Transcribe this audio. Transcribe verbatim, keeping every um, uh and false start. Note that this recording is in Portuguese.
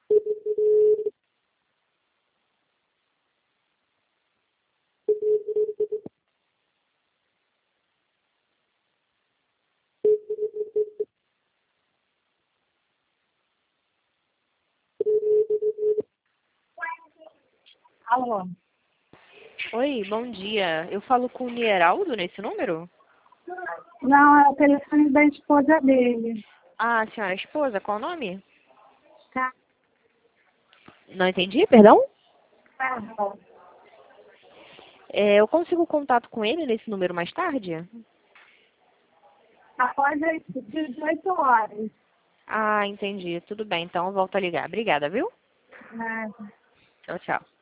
Alô? Oi, bom dia. Eu falo com o Nieraldo nesse número? Não, é o telefone da esposa dele. Ah, a senhora esposa, qual o nome? Tá? Não entendi, perdão? Tá. É, eu consigo contato com ele nesse número mais tarde? Após as dezoito horas. Ah, entendi. Tudo bem, então eu volto a ligar. Obrigada, viu? Nada. Tchau, tchau.